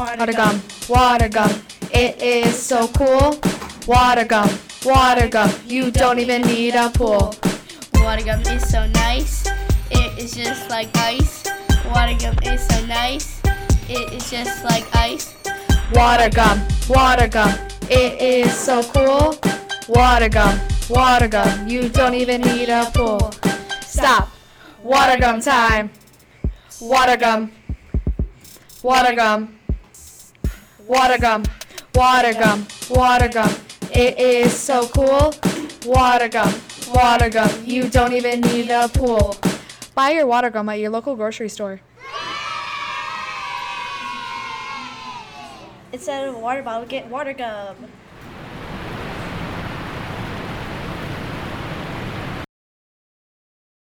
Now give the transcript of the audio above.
Water gum, water gum, it is so cool. Water gum, you don't even need a pool. Water gum is so nice, it is just like ice. Water gum is so nice, it is just like ice. Water gum, it is so cool. Water gum, you don't even need a pool. Stop. Water gum time. Water gum, water gum, water gum, water gum, water gum. It is so cool. Water gum, you don't even need a pool. Buy your water gum at your local grocery store. Instead of a water bottle, get water gum.